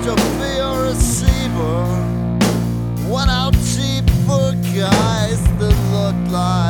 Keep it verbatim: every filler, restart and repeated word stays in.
to be a receiver. Went out cheap for guys that looked like